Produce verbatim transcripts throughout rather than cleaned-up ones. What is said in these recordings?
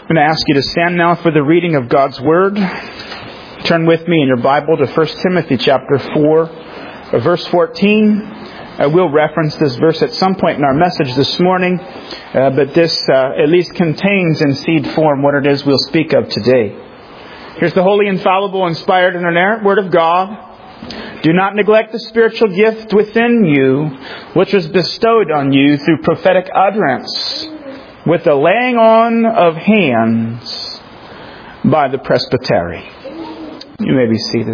I'm going to ask you to stand now for the reading of God's Word. Turn with me in your Bible to First Timothy chapter four, verse fourteen. I will reference this verse at some point in our message this morning, uh, but this uh, at least contains in seed form what it is we'll speak of today. Here's the holy, infallible, inspired, and inerrant Word of God. Do not neglect the spiritual gift within you, which was bestowed on you through prophetic utterance, with the laying on of hands by the presbytery. You may be seated.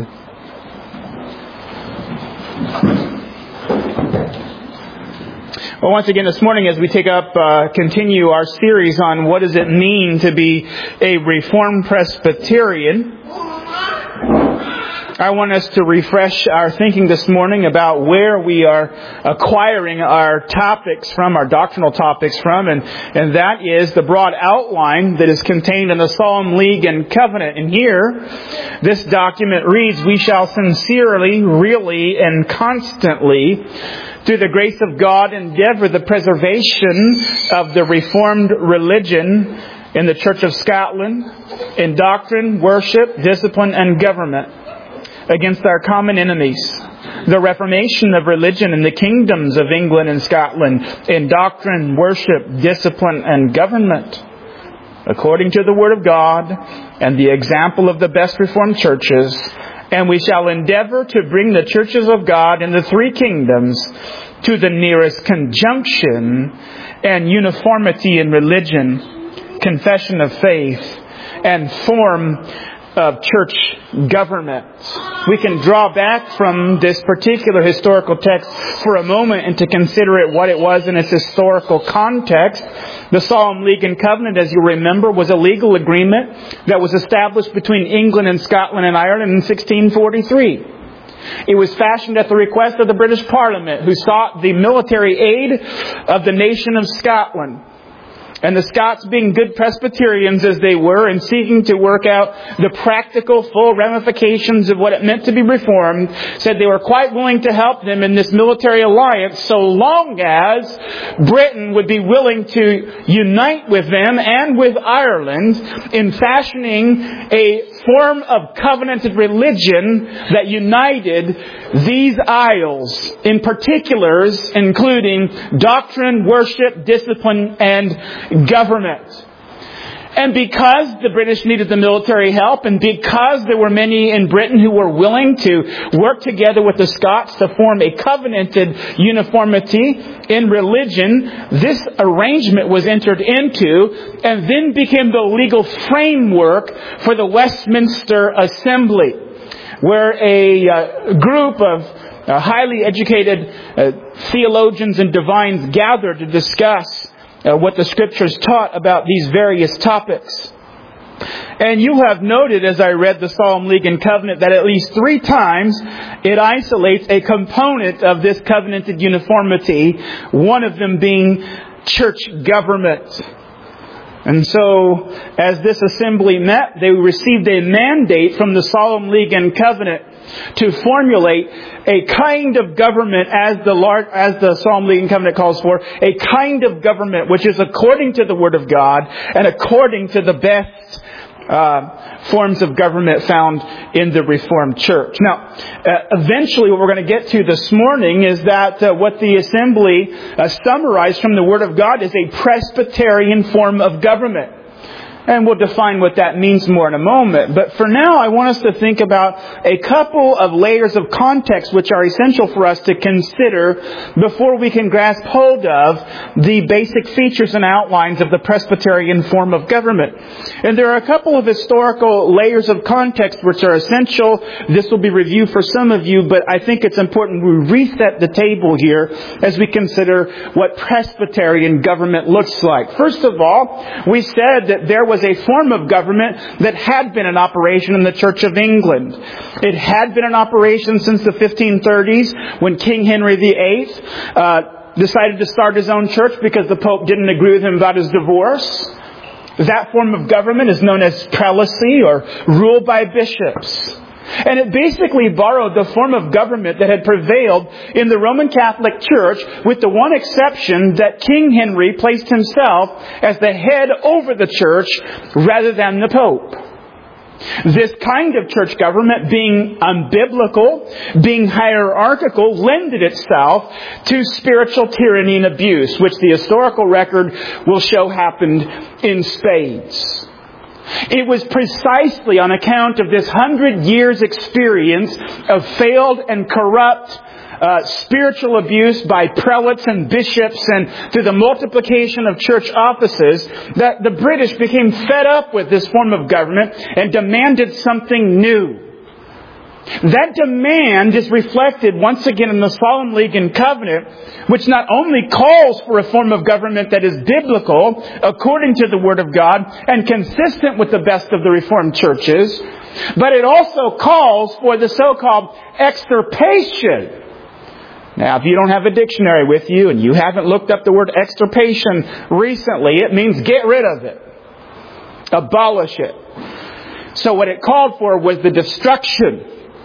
Well, once again this morning, as we take up, uh, continue our series on what does it mean to be a Reformed Presbyterian, I want us to refresh our thinking this morning about where we are acquiring our topics from, our doctrinal topics from, and, and that is the broad outline that is contained in the Solemn League and Covenant. And here, this document reads, "We shall sincerely, really, and constantly, through the grace of God, endeavour the preservation of the Reformed religion in the Church of Scotland, in doctrine, worship, discipline, and government, against our common enemies, the reformation of religion in the kingdoms of England and Scotland, in doctrine, worship, discipline, and government, according to the Word of God and the example of the best Reformed churches. And we shall endeavour to bring the churches of God in the three kingdoms to the nearest conjunction and uniformity in religion, confession of faith, and form of church government." We can draw back from this particular historical text for a moment and to consider it what it was in its historical context. The Solemn League and Covenant, as you remember, was a legal agreement that was established between England and Scotland and Ireland in sixteen forty-three. It was fashioned at the request of the British Parliament, who sought the military aid of the nation of Scotland. And the Scots, being good Presbyterians as they were, and seeking to work out the practical, full ramifications of what it meant to be Reformed, said they were quite willing to help them in this military alliance so long as Britain would be willing to unite with them and with Ireland in fashioning a form of covenanted religion that united these isles, in particulars including doctrine, worship, discipline, and government. And because the British needed the military help, and because there were many in Britain who were willing to work together with the Scots to form a covenanted uniformity in religion, this arrangement was entered into and then became the legal framework for the Westminster Assembly, where a uh, group of uh, highly educated uh, theologians and divines gathered to discuss Uh, what the Scriptures taught about these various topics. And you have noted, as I read the Solemn League and Covenant, that at least three times it isolates a component of this covenanted uniformity, one of them being church government. And so, as this assembly met, they received a mandate from the Solemn League and Covenant to formulate a kind of government, as the large, as the Solemn League and Covenant calls for, a kind of government which is according to the Word of God and according to the best uh, forms of government found in the Reformed Church. Now, uh, eventually what we're going to get to this morning is that uh, what the assembly uh, summarized from the Word of God is a Presbyterian form of government. And we'll define what that means more in a moment. But for now, I want us to think about a couple of layers of context which are essential for us to consider before we can grasp hold of the basic features and outlines of the Presbyterian form of government. And there are a couple of historical layers of context which are essential. This will be reviewed for some of you, but I think it's important we reset the table here as we consider what Presbyterian government looks like. First of all, we said that there was a form of government that had been in operation in the Church of England. It had been in operation since the fifteen thirties when King Henry the Eighth uh, decided to start his own church because the Pope didn't agree with him about his divorce. That form of government is known as prelacy, or rule by bishops. And it basically borrowed the form of government that had prevailed in the Roman Catholic Church, with the one exception that King Henry placed himself as the head over the church rather than the Pope. This kind of church government, being unbiblical, being hierarchical, lended itself to spiritual tyranny and abuse, which the historical record will show happened in spades. It was precisely on account of this hundred years experience of failed and corrupt Uh, spiritual abuse by prelates and bishops, and through the multiplication of church offices, that the British became fed up with this form of government and demanded something new. That demand is reflected once again in the Solemn League and Covenant, which not only calls for a form of government that is biblical, according to the Word of God, and consistent with the best of the Reformed churches, but it also calls for the so-called extirpation. Now, if you don't have a dictionary with you and you haven't looked up the word extirpation recently, it means get rid of it. Abolish it. So what it called for was the destruction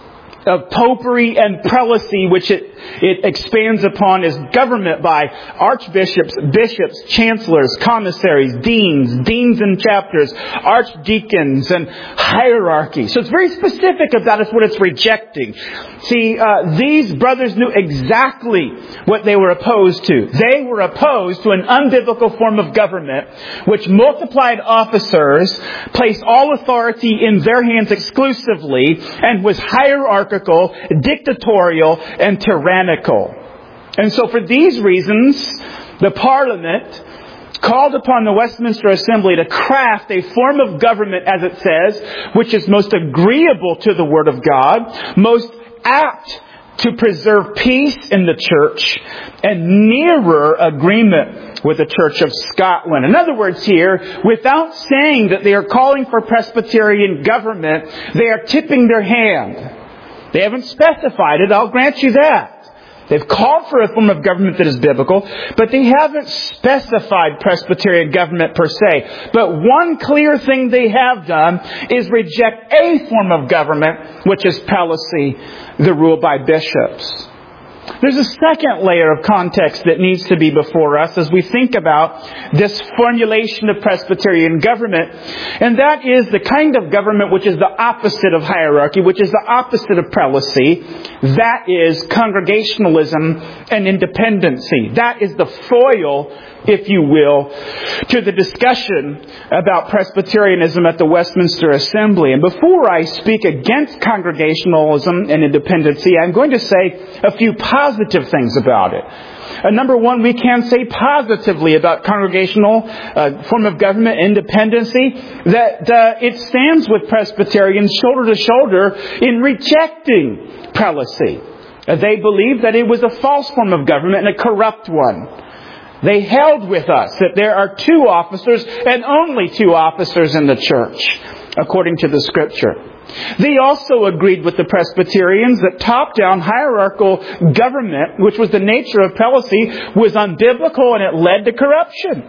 of popery and prelacy, which it, it expands upon as government by archbishops, bishops, chancellors, commissaries, deans, deans and chapters, archdeacons, and hierarchy. So it's very specific about it, what it's rejecting. See, uh, these brothers knew exactly what they were opposed to. They were opposed to an unbiblical form of government which multiplied officers, placed all authority in their hands exclusively, and was hierarchical, dictatorial, and tyrannical. And so for these reasons, the Parliament called upon the Westminster Assembly to craft a form of government, as it says, which is most agreeable to the Word of God, most apt to preserve peace in the church, and nearer agreement with the Church of Scotland. In other words here, without saying that they are calling for Presbyterian government, they are tipping their hand. They haven't specified it, I'll grant you that. They've called for a form of government that is biblical, but they haven't specified Presbyterian government per se. But one clear thing they have done is reject a form of government, which is prelacy, the rule by bishops. There's a second layer of context that needs to be before us as we think about this formulation of Presbyterian government. And that is the kind of government which is the opposite of hierarchy, which is the opposite of prelacy. That is congregationalism and independency. That is the foil, if you will, to the discussion about Presbyterianism at the Westminster Assembly. And before I speak against congregationalism and independency, I'm going to say a few positive things about it. Uh, number one, we can say positively about congregational uh, form of government, independency, that uh, it stands with Presbyterians shoulder to shoulder in rejecting prelacy. Uh, they believe that it was a false form of government and a corrupt one. They held with us that there are two officers and only two officers in the church, according to the Scripture. They also agreed with the Presbyterians that top-down hierarchical government, which was the nature of prelacy, was unbiblical and it led to corruption.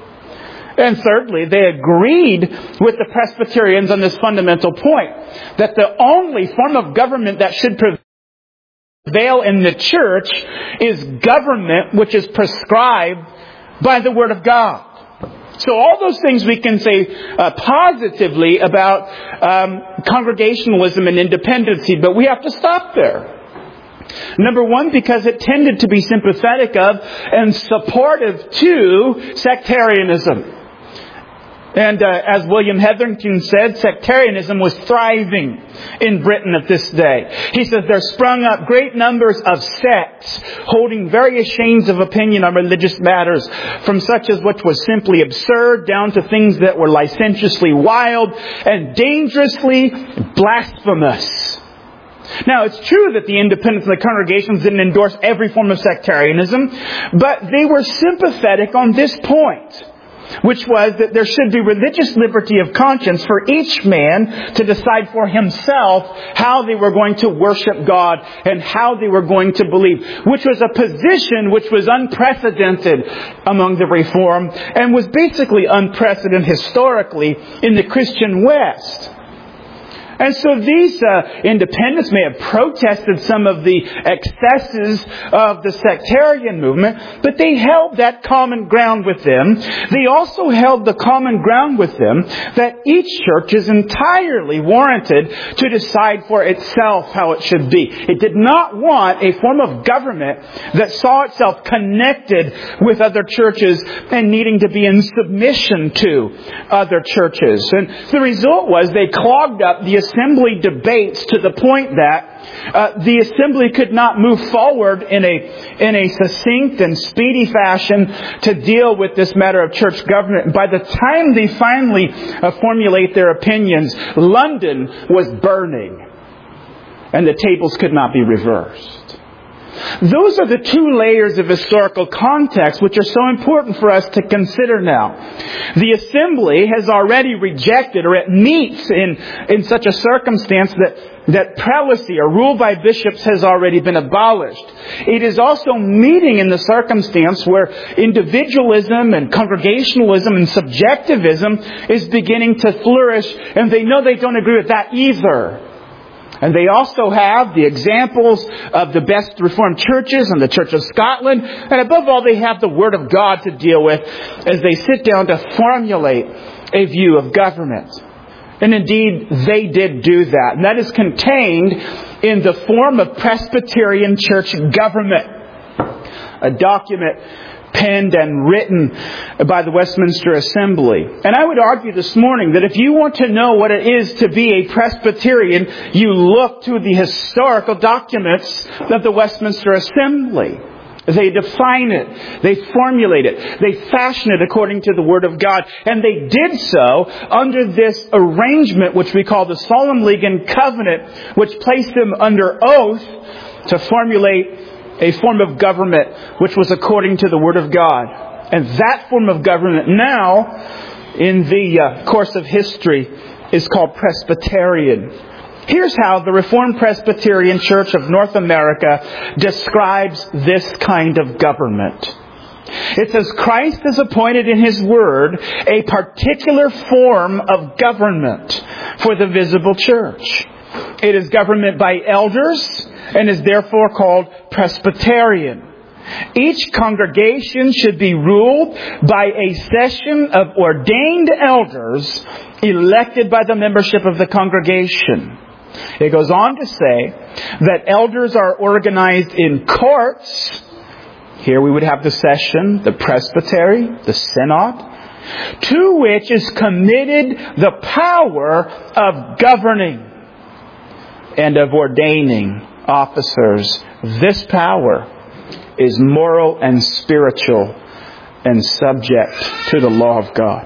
And thirdly, they agreed with the Presbyterians on this fundamental point, that the only form of government that should prevail in the church is government which is prescribed by the Word of God. So all those things we can say uh, positively about um, congregationalism and independency, but we have to stop there. Number one, because it tended to be sympathetic of and supportive to sectarianism. And uh, as William Hetherington said, sectarianism was thriving in Britain at this day. He says there sprung up great numbers of sects holding various shades of opinion on religious matters, from such as which was simply absurd down to things that were licentiously wild and dangerously blasphemous. Now, it's true that the independents and the congregations didn't endorse every form of sectarianism, but they were sympathetic on this point, which was that there should be religious liberty of conscience for each man to decide for himself how they were going to worship God and how they were going to believe, which was a position which was unprecedented among the Reformed and was basically unprecedented historically in the Christian West. And so these uh, independents may have protested some of the excesses of the sectarian movement, but they held that common ground with them. They also held the common ground with them that each church is entirely warranted to decide for itself how it should be. It did not want a form of government that saw itself connected with other churches and needing to be in submission to other churches. And the result was they clogged up the assembly debates to the point that uh, the assembly could not move forward in a in a succinct and speedy fashion to deal with this matter of church government. By the time they finally uh, formulate their opinions, London was burning, and the tables could not be reversed. Those are the two layers of historical context which are so important for us to consider now. The assembly has already rejected, or it meets in, in such a circumstance that, that prelacy or rule by bishops has already been abolished. It is also meeting in the circumstance where individualism and congregationalism and subjectivism is beginning to flourish, and they know they don't agree with that either. And they also have the examples of the best Reformed churches and the Church of Scotland. And above all, they have the Word of God to deal with as they sit down to formulate a view of government. And indeed, they did do that. And that is contained in the form of Presbyterian church government. A document penned and written by the Westminster Assembly. And I would argue this morning that if you want to know what it is to be a Presbyterian, you look to the historical documents of the Westminster Assembly. They define it. They formulate it. They fashion it according to the Word of God. And they did so under this arrangement which we call the Solemn League and Covenant, which placed them under oath to formulate a form of government which was according to the Word of God. And that form of government now, in the uh, course of history, is called Presbyterian. Here's how the Reformed Presbyterian Church of North America describes this kind of government. It says, Christ has appointed in His Word a particular form of government for the visible church. It is government by elders and is therefore called Presbyterian. Each congregation should be ruled by a session of ordained elders elected by the membership of the congregation. It goes on to say that elders are organized in courts. Here we would have the session, the presbytery, the synod, to which is committed the power of governing and of ordaining officers. This power is moral and spiritual and subject to the law of God.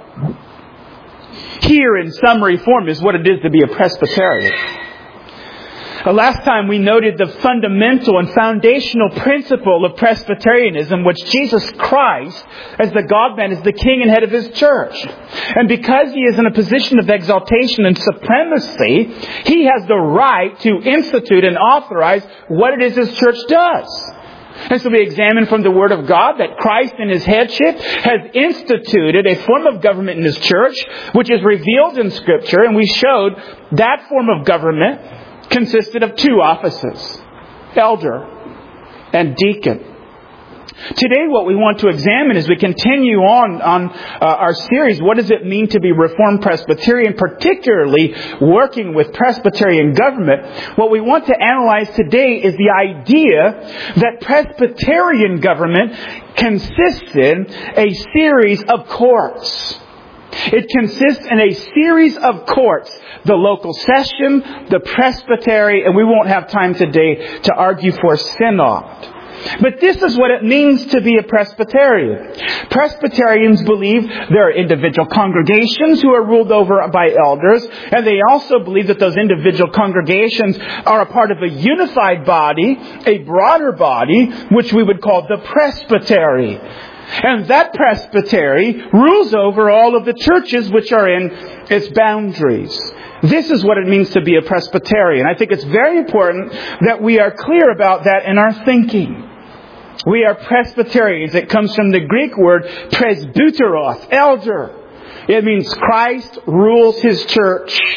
Here in summary form is what it is to be a Presbyterian. Uh, last time we noted the fundamental and foundational principle of Presbyterianism, which Jesus Christ, as the God-man, is the king and head of His church. And because He is in a position of exaltation and supremacy, He has the right to institute and authorize what it is His church does. And so we examine from the Word of God that Christ in His headship has instituted a form of government in His church, which is revealed in Scripture, and we showed that form of government consisted of two offices, elder and deacon. Today what we want to examine as we continue on on uh, our series, what does it mean to be Reformed Presbyterian, particularly working with Presbyterian government, what we want to analyze today is the idea that Presbyterian government consists in a series of courts. It consists in a series of courts. The local session, the presbytery, and we won't have time today to argue for synod. But this is what it means to be a Presbyterian. Presbyterians believe there are individual congregations who are ruled over by elders, and they also believe that those individual congregations are a part of a unified body, a broader body, which we would call the presbytery. And that presbytery rules over all of the churches which are in its boundaries. This is what it means to be a Presbyterian. I think it's very important that we are clear about that in our thinking. We are Presbyterians. It comes from the Greek word presbyteros, elder. It means Christ rules His church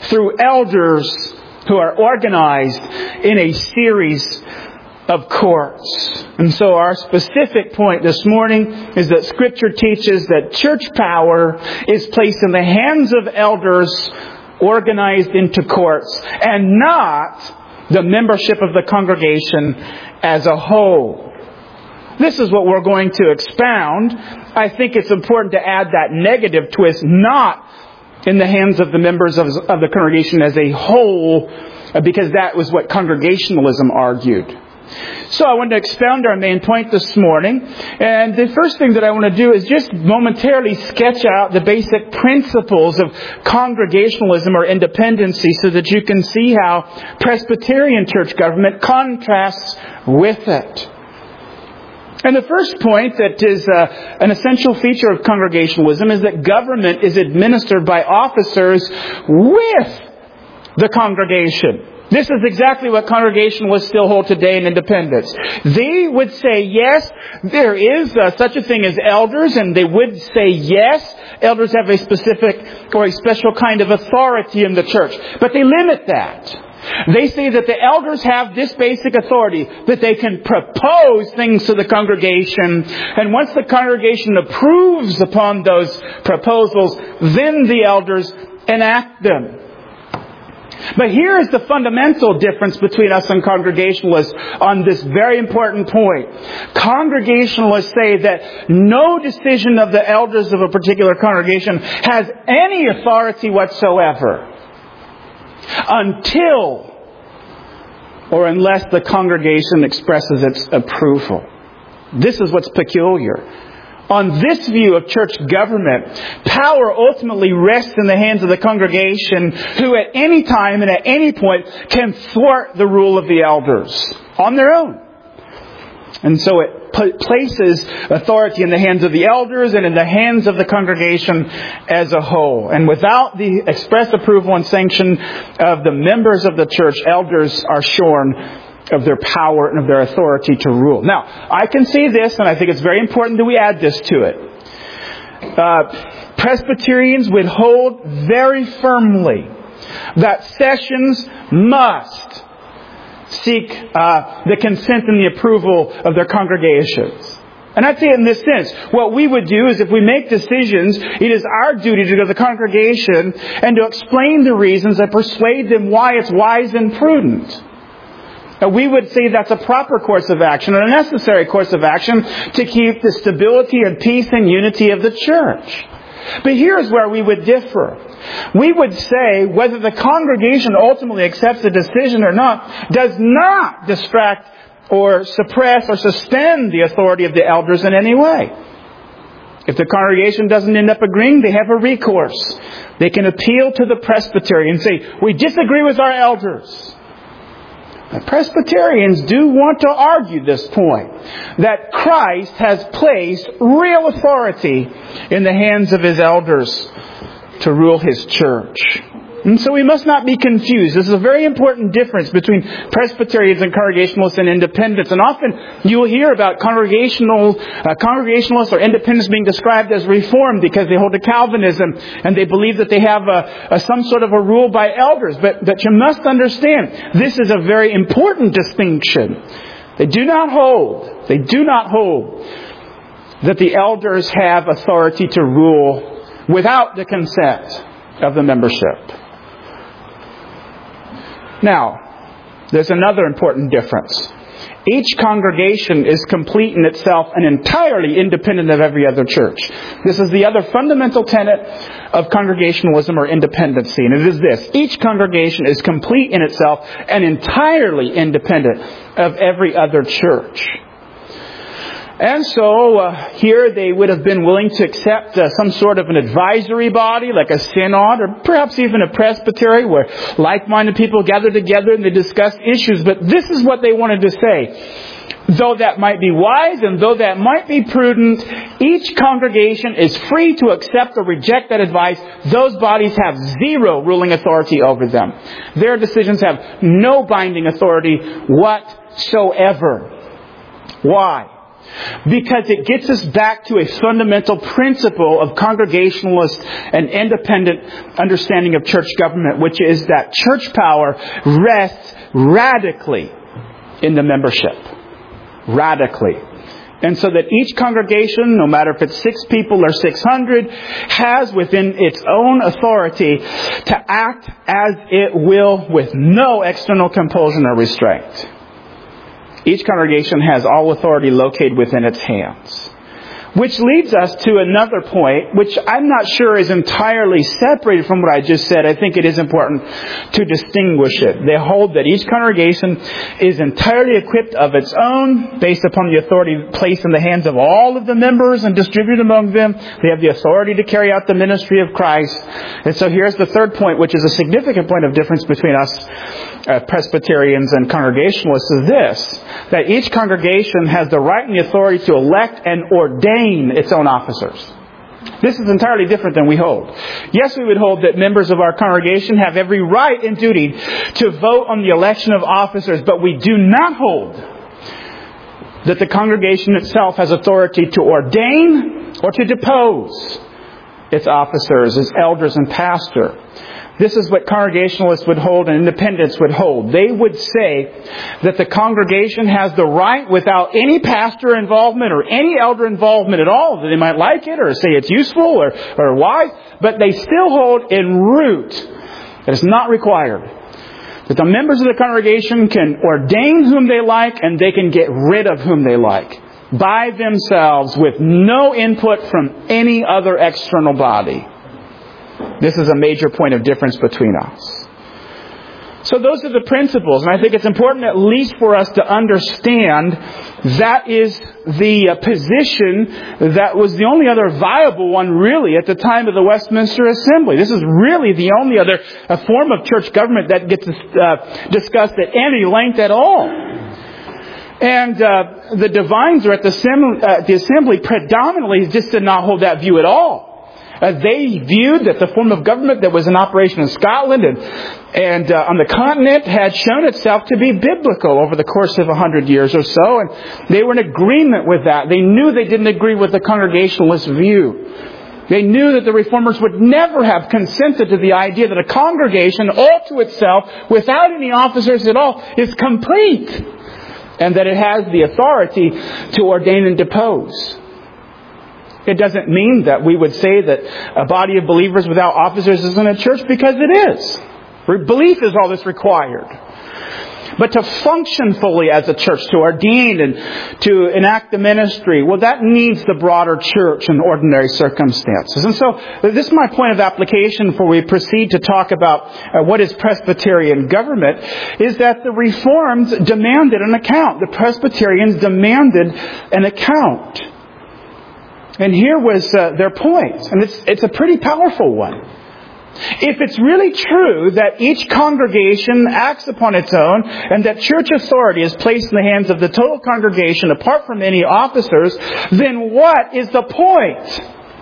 through elders who are organized in a series of courts. And so our specific point this morning is that Scripture teaches that church power is placed in the hands of elders organized into courts, and not the membership of the congregation as a whole. This is what we're going to expound. I think it's important to add that negative twist, not in the hands of the members of, of the congregation as a whole, because that was what Congregationalism argued. So I want to expound our main point this morning. And the first thing that I want to do is just momentarily sketch out the basic principles of Congregationalism or independency so that you can see how Presbyterian church government contrasts with it. And the first point that is uh, an essential feature of Congregationalism is that government is administered by officers with the congregation. This is exactly what Congregationalists still hold today in independence. They would say, yes, there is uh, such a thing as elders, and they would say, yes, elders have a specific or a special kind of authority in the church. But they limit that. They say that the elders have this basic authority, that they can propose things to the congregation, and once the congregation approves upon those proposals, then the elders enact them. But here is the fundamental difference between us and Congregationalists on this very important point. Congregationalists say that no decision of the elders of a particular congregation has any authority whatsoever until or unless the congregation expresses its approval. This is what's peculiar. On this view of church government, power ultimately rests in the hands of the congregation, who at any time and at any point can thwart the rule of the elders on their own. And so it p- places authority in the hands of the elders and in the hands of the congregation as a whole. And without the express approval and sanction of the members of the church, elders are shorn of their power and of their authority to rule. Now, I can see this, and I think it's very important that we add this to it. Uh, Presbyterians would hold very firmly that sessions must seek uh, the consent and the approval of their congregations. And I'd say in this sense, what we would do is if we make decisions, it is our duty to go to the congregation and to explain the reasons and persuade them why it's wise and prudent. Now, we would say that's a proper course of action, and a necessary course of action to keep the stability and peace and unity of the church. But here's where we would differ. We would say whether the congregation ultimately accepts the decision or not does not distract or suppress or suspend the authority of the elders in any way. If the congregation doesn't end up agreeing, they have a recourse. They can appeal to the presbytery and say, we disagree with our elders. Now, Presbyterians do want to argue this point, that Christ has placed real authority in the hands of His elders to rule His church. And so we must not be confused. This is a very important difference between Presbyterians and Congregationalists and Independents. And often you will hear about congregational, uh, Congregationalists or Independents being described as Reformed because they hold to Calvinism and they believe that they have a, a, some sort of a rule by elders. But, but you must understand, this is a very important distinction. They do not hold, they do not hold that the elders have authority to rule without the consent of the membership. Now, there's another important difference. Each congregation is complete in itself and entirely independent of every other church. This is the other fundamental tenet of Congregationalism or independency, and it is this. Each congregation is complete in itself and entirely independent of every other church. And so uh, here they would have been willing to accept uh, some sort of an advisory body like a synod or perhaps even a presbytery where like-minded people gather together and they discuss issues. But this is what they wanted to say. Though that might be wise and though that might be prudent, each congregation is free to accept or reject that advice. Those bodies have zero ruling authority over them. Their decisions have no binding authority whatsoever. Why? Because it gets us back to a fundamental principle of congregationalist and independent understanding of church government, which is that church power rests radically in the membership. Radically. And so that each congregation, no matter if it's six people or six hundred, has within its own authority to act as it will with no external compulsion or restraint. Each congregation has all authority located within its hands. Which leads us to another point, which I'm not sure is entirely separated from what I just said. I think it is important to distinguish it. They hold that each congregation is entirely equipped of its own, based upon the authority placed in the hands of all of the members and distributed among them. They have the authority to carry out the ministry of Christ. And so here's the third point, which is a significant point of difference between us uh, Presbyterians and Congregationalists, is this: that each congregation has the right and the authority to elect and ordain its own officers. This is entirely different than we hold. Yes, we would hold that members of our congregation have every right and duty to vote on the election of officers, but we do not hold that the congregation itself has authority to ordain or to depose its officers, its elders and pastor. This is what Congregationalists would hold and Independents would hold. They would say that the congregation has the right, without any pastor involvement or any elder involvement at all, that they might like it or say it's useful or, or wise, but they still hold in root that it's not required. That the members of the congregation can ordain whom they like and they can get rid of whom they like by themselves with no input from any other external body. This is a major point of difference between us. So those are the principles, and I think it's important at least for us to understand that is the uh, position that was the only other viable one really at the time of the Westminster Assembly. This is really the only other uh, form of church government that gets uh, discussed at any length at all. And uh, the divines are at the, assembly, uh, the assembly predominantly just did not hold that view at all. Uh, they viewed that the form of government that was in operation in Scotland and, and uh, on the continent had shown itself to be biblical over the course of a hundred years or so. And they were in agreement with that. They knew they didn't agree with the Congregationalist view. They knew that the Reformers would never have consented to the idea that a congregation all to itself, without any officers at all, is complete. And that it has the authority to ordain and depose. It doesn't mean that we would say that a body of believers without officers isn't a church, because it is. Belief is all that's required. But to function fully as a church, to ordain and to enact the ministry, well, that needs the broader church in ordinary circumstances. And so this is my point of application before we proceed to talk about uh, what is Presbyterian government, is that the Reformed demanded an account. The Presbyterians demanded an account. And here was uh, their point. And it's, it's a pretty powerful one. If it's really true that each congregation acts upon its own and that church authority is placed in the hands of the total congregation apart from any officers, then what is the point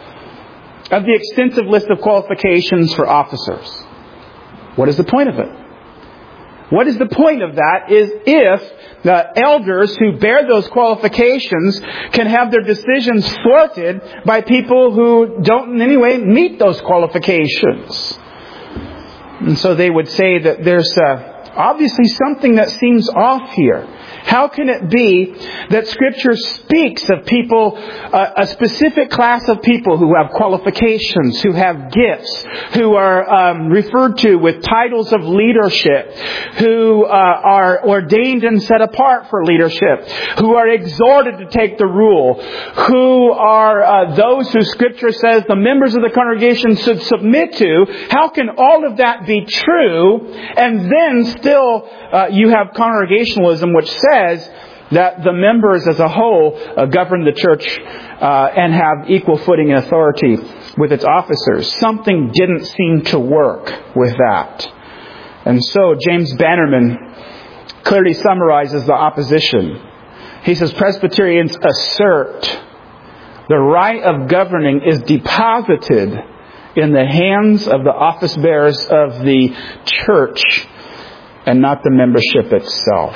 of the extensive list of qualifications for officers? What is the point of it? What is the point of that is if the elders who bear those qualifications can have their decisions thwarted by people who don't in any way meet those qualifications. And so they would say that there's uh, obviously something that seems off here. How can it be that Scripture speaks of people, uh, a specific class of people who have qualifications, who have gifts, who are um, referred to with titles of leadership, who uh, are ordained and set apart for leadership, who are exhorted to take the rule, who are uh, those who Scripture says the members of the congregation should submit to? How can all of that be true, and then still uh, you have Congregationalism, which says says that the members as a whole uh, govern the church uh, and have equal footing and authority with its officers? Something didn't seem to work with that. And so James Bannerman clearly summarizes the opposition. He says, Presbyterians assert the right of governing is deposited in the hands of the office bearers of the church and not the membership itself.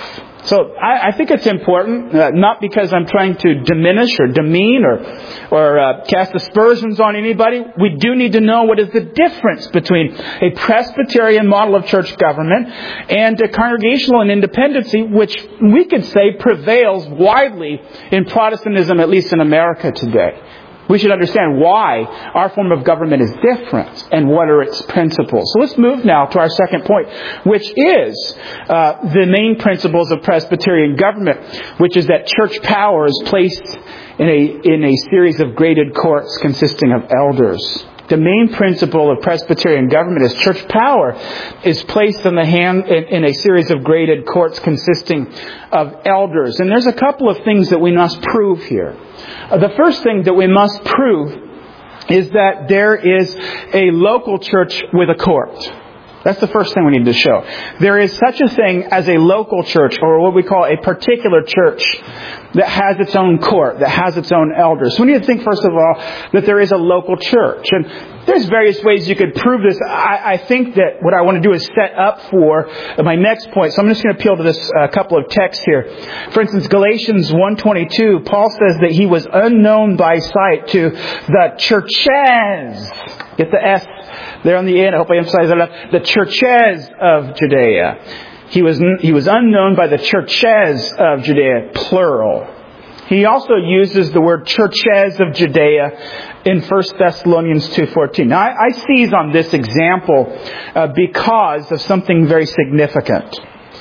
So I, I think it's important, uh, not because I'm trying to diminish or demean or or uh, cast aspersions on anybody. We do need to know what is the difference between a Presbyterian model of church government and a congregational and independency, which we could say prevails widely in Protestantism, at least in America today. We should understand why our form of government is different and what are its principles. So let's move now to our second point, which is uh, the main principles of Presbyterian government, which is that church power is placed in a in a series of graded courts consisting of elders. The main principle of Presbyterian government is church power is placed in the hand in, in a series of graded courts consisting of elders. And there's a couple of things that we must prove here. Uh, the first thing that we must prove is that there is a local church with a court. That's the first thing we need to show. There is such a thing as a local church, or what we call a particular church, that has its own court, that has its own elders. So we need to think, first of all, that there is a local church. And there's various ways you could prove this. I, I think that what I want to do is set up for my next point. So I'm just going to appeal to this uh, couple of texts here. For instance, Galatians one twenty-two, Paul says that he was unknown by sight to the churches. Get the S there on the end. I hope I emphasize that enough. The churches of Judea. He was he was unknown by the churches of Judea, plural. He also uses the word churches of Judea in First Thessalonians two fourteen. Now, I, I seize on this example uh, because of something very significant.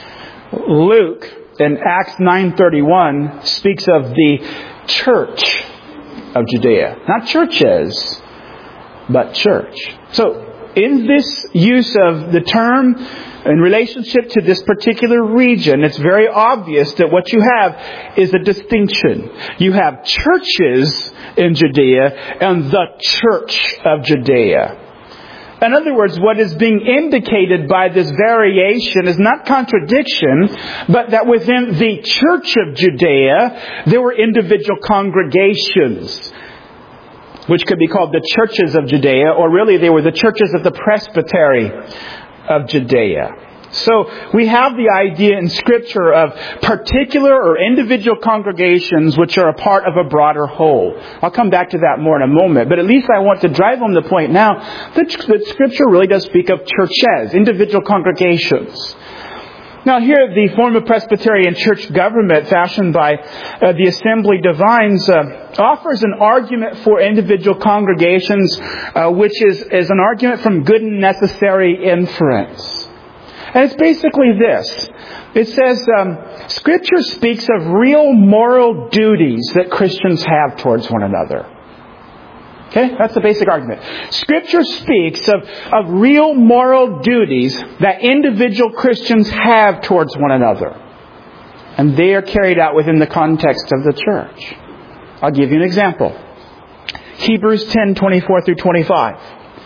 Luke in Acts nine thirty-one speaks of the church of Judea. Not churches, but church. So, in this use of the term in relationship to this particular region, it's very obvious that what you have is a distinction. You have churches in Judea and the church of Judea. In other words, what is being indicated by this variation is not contradiction, but that within the church of Judea, there were individual congregations, which could be called the churches of Judea, or really they were the churches of the presbytery of Judea. So we have the idea in Scripture of particular or individual congregations which are a part of a broader whole. I'll come back to that more in a moment. But at least I want to drive home the point now that, that Scripture really does speak of churches, individual congregations. Now here, the form of Presbyterian church government fashioned by uh, the Assembly Divines uh, offers an argument for individual congregations, uh, which is, is an argument from good and necessary inference. And it's basically this. It says, um, Scripture speaks of real moral duties that Christians have towards one another. Okay, that's the basic argument. Scripture speaks of, of real moral duties that individual Christians have towards one another. And they are carried out within the context of the church. I'll give you an example. Hebrews ten twenty-four through twenty-five.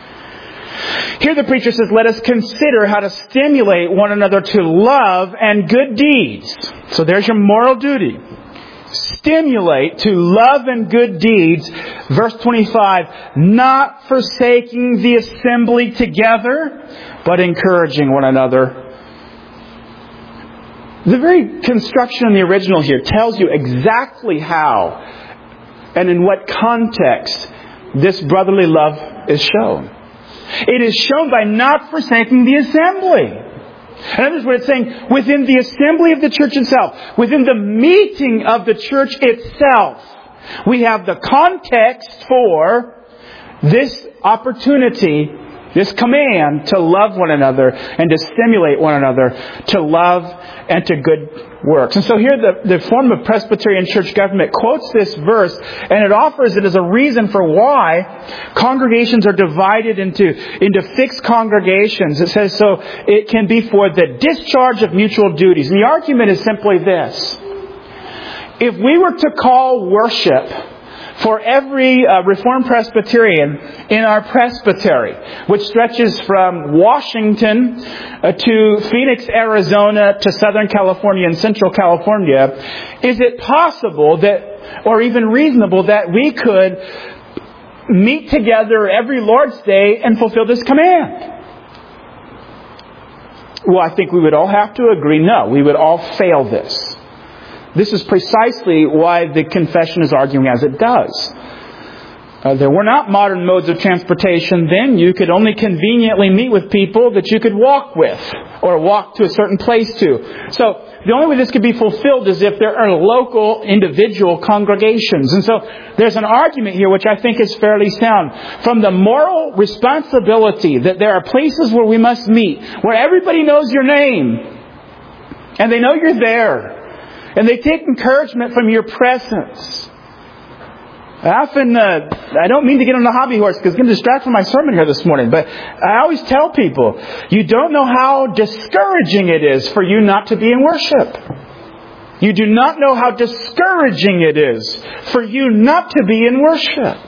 Here the preacher says, let us consider how to stimulate one another to love and good deeds. So there's your moral duty. Stimulate to love and good deeds. Verse twenty-five, not forsaking the assembly together, but encouraging one another. The very construction in the original here tells you exactly how and in what context this brotherly love is shown. It is shown by not forsaking the assembly. In other words, what it's saying, within the assembly of the church itself, within the meeting of the church itself, we have the context for this opportunity, this command to love one another and to stimulate one another to love and to good works. And so here the, the form of Presbyterian church government quotes this verse, and it offers it as a reason for why congregations are divided into, into fixed congregations. It says so it can be for the discharge of mutual duties. And the argument is simply this. If we were to call worship for every uh, Reformed Presbyterian in our presbytery, which stretches from Washington uh, to Phoenix, Arizona, to Southern California and Central California, is it possible that, or even reasonable, that we could meet together every Lord's Day and fulfill this command? Well, I think we would all have to agree, no, we would all fail this. This is precisely why the confession is arguing as it does. Uh, there were not modern modes of transportation then. You could only conveniently meet with people that you could walk with or walk to a certain place to. So the only way this could be fulfilled is if there are local individual congregations. And so there's an argument here which I think is fairly sound. From the moral responsibility that there are places where we must meet, where everybody knows your name and they know you're there and they take encouragement from your presence. I often, uh, I don't mean to get on the hobby horse because it's going to distract from my sermon here this morning, but I always tell people, you don't know how discouraging it is for you not to be in worship. You do not know how discouraging it is for you not to be in worship.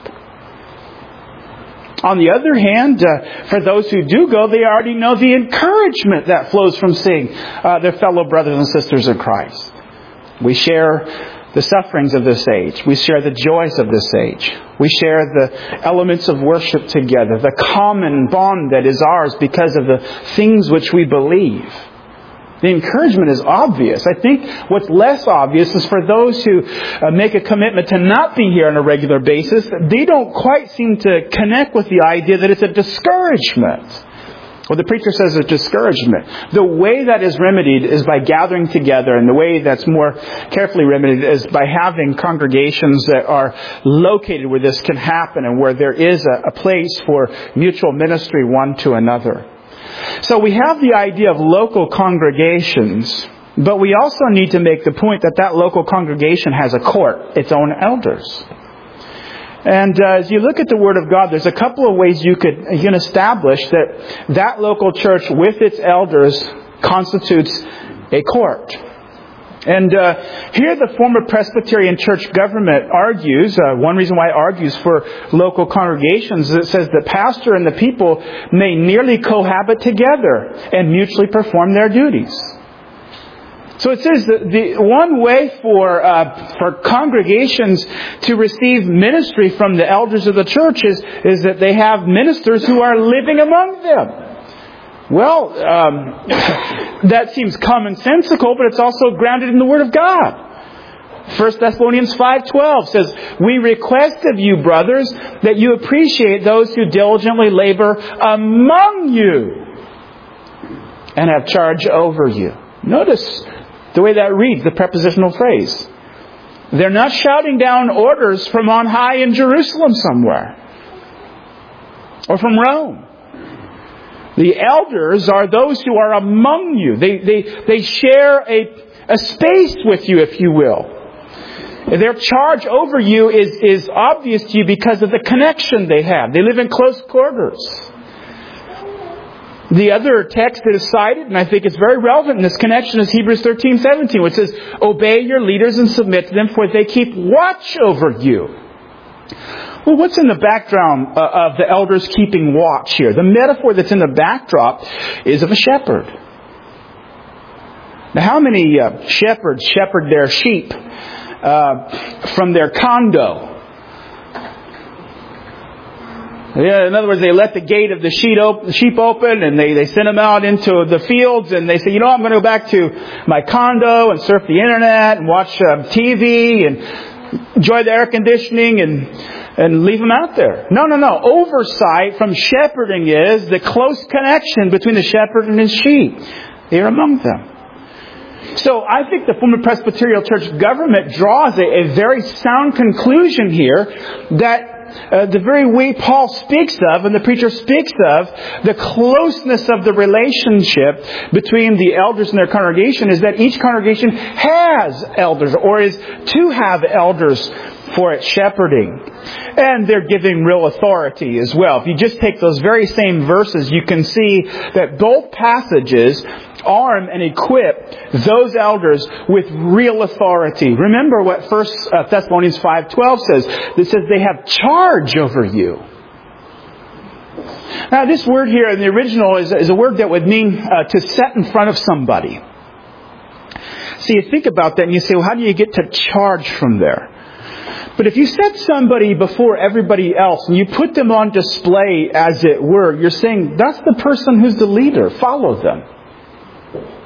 On the other hand, uh, for those who do go, they already know the encouragement that flows from seeing uh, their fellow brothers and sisters in Christ. We share the sufferings of this age. We share the joys of this age. We share the elements of worship together, the common bond that is ours because of the things which we believe. The encouragement is obvious. I think what's less obvious is for those who uh, make a commitment to not be here on a regular basis, they don't quite seem to connect with the idea that it's a discouragement. Well, the preacher says it's discouragement. The way that is remedied is by gathering together, and the way that's more carefully remedied is by having congregations that are located where this can happen and where there is a, a place for mutual ministry one to another. So we have the idea of local congregations, but we also need to make the point that that local congregation has a court, its own elders. And uh, as you look at the Word of God, there's a couple of ways you could you can establish that that local church with its elders constitutes a court. And uh, here the former Presbyterian church government argues, uh, one reason why it argues for local congregations is it says the pastor and the people may nearly cohabit together and mutually perform their duties. So it says that the one way for uh, for congregations to receive ministry from the elders of the church is, is that they have ministers who are living among them. Well, um, that seems commonsensical, but it's also grounded in the Word of God. First Thessalonians five twelve says, "We request of you, brothers, that you appreciate those who diligently labor among you and have charge over you." Notice the way that reads, the prepositional phrase. They're not shouting down orders from on high in Jerusalem somewhere, or from Rome. The elders are those who are among you. They they they share a a space with you, if you will. Their charge over you is, is obvious to you because of the connection they have. They live in close quarters. The other text that is cited, and I think it's very relevant in this connection, is Hebrews thirteen seventeen, which says, "Obey your leaders and submit to them, for they keep watch over you." Well, what's in the background uh, of the elders keeping watch here? The metaphor that's in the backdrop is of a shepherd. Now, how many uh, shepherds shepherd their sheep uh, from their condo? Yeah, in other words, they let the gate of the sheep open and they, they send them out into the fields and they say, you know, I'm going to go back to my condo and surf the internet and watch uh, T V and enjoy the air conditioning and and leave them out there. No, no, no. Oversight from shepherding is the close connection between the shepherd and his sheep. They are among them. So I think the former Presbyterian church government draws a, a very sound conclusion here that Uh, the very way Paul speaks of, and the preacher speaks of, the closeness of the relationship between the elders and their congregation is that each congregation has elders, or is to have elders for its shepherding. And they're giving real authority as well. If you just take those very same verses, you can see that both passages arm and equip those elders with real authority. Remember what First Thessalonians five twelve says. It says they have charge over you. Now this word here in the original is, is a word that would mean uh, to set in front of somebody. So you think about that and you say, well, how do you get to charge from there? But if you set somebody before everybody else and you put them on display, as it were, you're saying that's the person who's the leader. Follow them.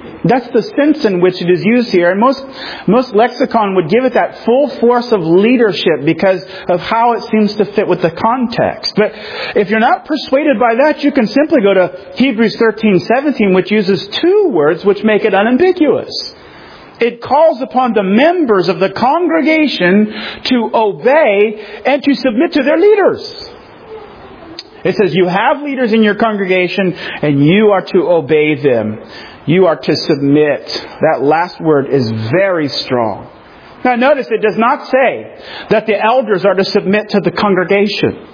That's the sense in which it is used here. And most, most lexicon would give it that full force of leadership because of how it seems to fit with the context. But if you're not persuaded by that, you can simply go to Hebrews thirteen seventeen, which uses two words which make it unambiguous. It calls upon the members of the congregation to obey and to submit to their leaders. It says you have leaders in your congregation and you are to obey them. You are to submit. That last word is very strong. Now notice it does not say that the elders are to submit to the congregation,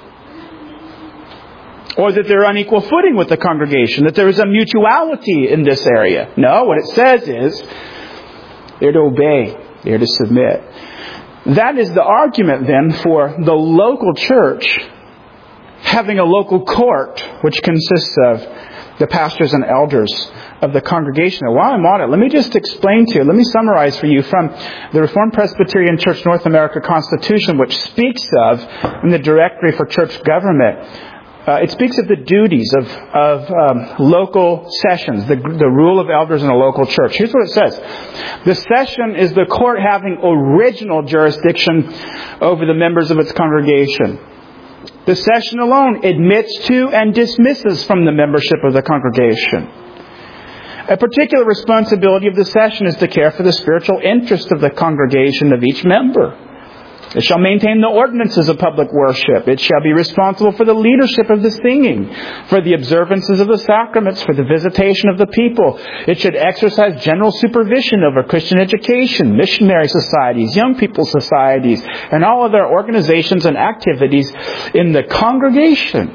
or that they're on equal footing with the congregation, that there is a mutuality in this area. No, what it says is they're to obey. They're to submit. That is the argument then for the local church having a local court which consists of the pastors and elders of the congregation. Now, while I'm on it, let me just explain to you, let me summarize for you from the Reformed Presbyterian Church North America Constitution, which speaks of, in the Directory for Church Government, uh, it speaks of the duties of, of um, local sessions, the, the rule of elders in a local church. Here's what it says. The session is the court having original jurisdiction over the members of its congregation. The session alone admits to and dismisses from the membership of the congregation. A particular responsibility of the session is to care for the spiritual interest of the congregation of each member. It shall maintain the ordinances of public worship. It shall be responsible for the leadership of the singing, for the observances of the sacraments, for the visitation of the people. It should exercise general supervision over Christian education, missionary societies, young people societies, and all other organizations and activities in the congregation.